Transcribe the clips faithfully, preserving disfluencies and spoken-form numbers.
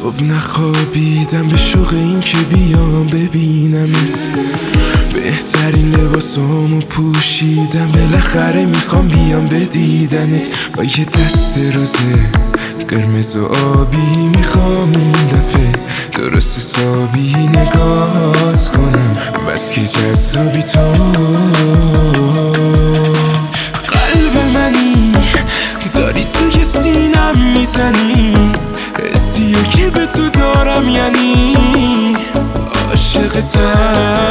شب نخوابیدم به شوق این که بیام ببینمت. بهترین لباسامو پوشیدم، بالاخره میخوام بیام بدیدنت. با یه دست رازه قرمز و آبی میخوام این دفعه درست حسابی نگات کنم، بس که جذابی تو. قلب منی داری توی سینم میزنی، حسیو که به تو دارم یعنی عاشقتم.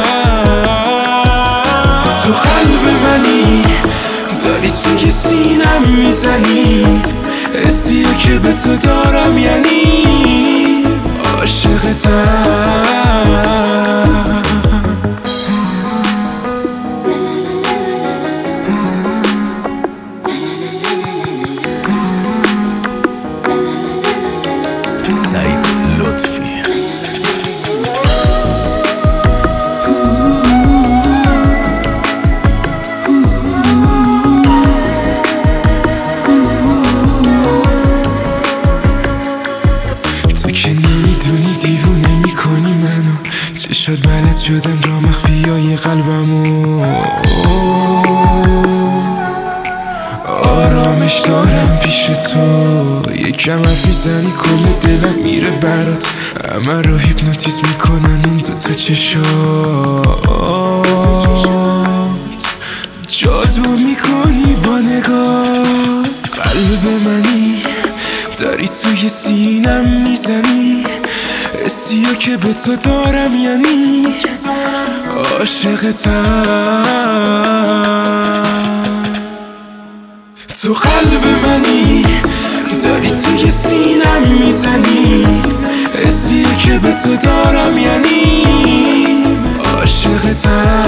تو قلب منی داری توی سینم میزنی، حسیو که به تو دارم یعنی عاشقتم. سعید لطفی. تو که نمیدونی دیوونه میکنی منو، چشات بلد شدن را مخفیای قلبمو. آرامش دارم پیش تو، یکم حرف میزنی کل دلم میره برات، همه رو هیپنوتیزم میکنن اون دوتا چشات. جادو میکنی با نگاه، قلب منی داری توی سینم میزنی، حسیو که به تو دارم یعنی عاشقتم. تو قلب منی داری توی سینم میزنی، حسیو که به تو دارم یعنی عاشقتم.